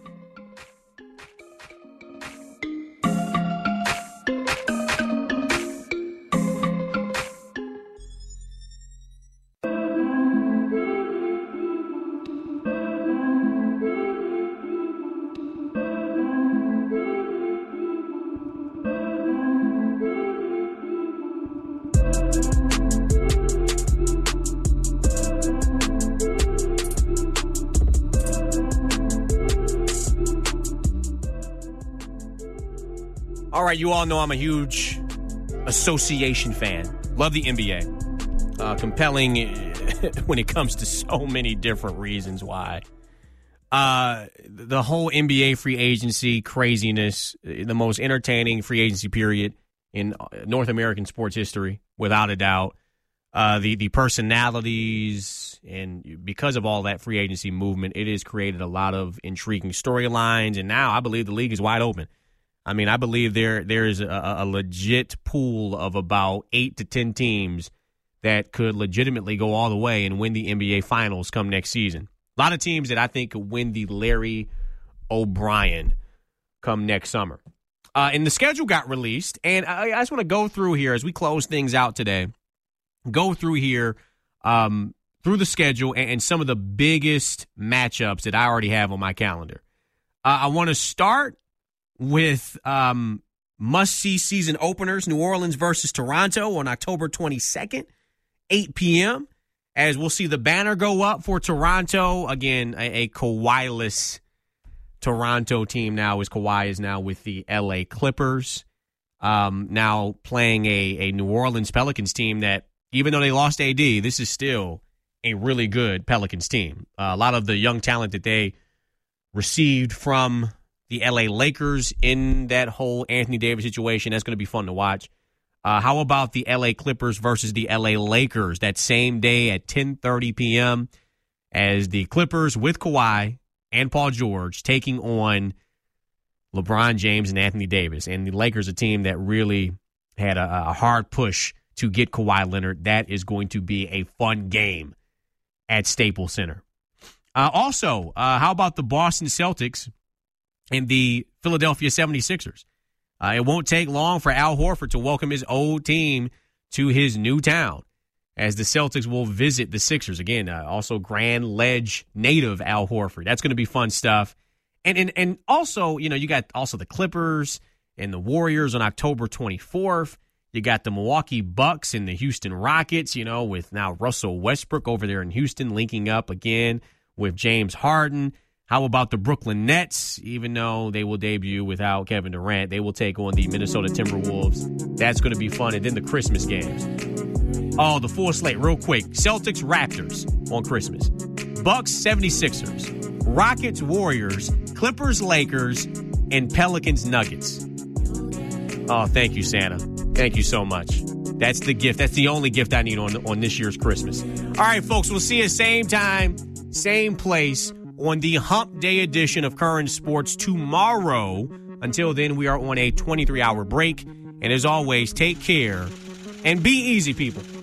All right, you all know I'm a huge association fan. Love the N B A. Uh, compelling when it comes to so many different reasons why. Uh, the whole N B A free agency craziness, the most entertaining free agency period in North American sports history, without a doubt. Uh, the, the personalities, and because of all that free agency movement, it has created a lot of intriguing storylines, and now I believe the league is wide open. I mean, I believe there there is a, a legit pool of about eight to ten teams that could legitimately go all the way and win the N B A Finals come next season. A lot of teams that I think could win the Larry O'Brien come next summer. Uh, and the schedule got released, and I, I just want to go through here as we close things out today, go through here um, through the schedule and, and some of the biggest matchups that I already have on my calendar. Uh, I want to start with um, must-see season openers, New Orleans versus Toronto on October twenty-second, eight p.m., as we'll see the banner go up for Toronto. Again, a, a Kawhi-less Toronto team now, as Kawhi is now with the L A Clippers. Um, now playing a, a New Orleans Pelicans team that, even though they lost A D, this is still a really good Pelicans team. Uh, a lot of the young talent that they received from the L A Lakers in that whole Anthony Davis situation, that's going to be fun to watch. Uh, how about the L A Clippers versus the L A Lakers that same day at ten thirty p.m. as the Clippers with Kawhi and Paul George taking on LeBron James and Anthony Davis. And the Lakers, a team that really had a, a hard push to get Kawhi Leonard. That is going to be a fun game at Staples Center. Uh, also, uh, how about the Boston Celtics and the Philadelphia seventy-sixers? Uh, it won't take long for Al Horford to welcome his old team to his new town, as the Celtics will visit the Sixers. Again, uh, also Grand Ledge native Al Horford. That's going to be fun stuff. And, and and also, you know, you got also the Clippers and the Warriors on October twenty-fourth. You got the Milwaukee Bucks and the Houston Rockets, you know, with now Russell Westbrook over there in Houston linking up again with James Harden. How about the Brooklyn Nets? Even though they will debut without Kevin Durant, they will take on the Minnesota Timberwolves. That's going to be fun. And then the Christmas games. Oh, the full slate, real quick. Celtics, Raptors on Christmas. Bucks, seventy-sixers. Rockets, Warriors. Clippers, Lakers. And Pelicans, Nuggets. Oh, thank you, Santa. Thank you so much. That's the gift. That's the only gift I need on, on this year's Christmas. All right, folks, we'll see you same time, same place on the Hump Day edition of Current Sports tomorrow. Until then, we are on a twenty-three hour break. And as always, take care and be easy, people.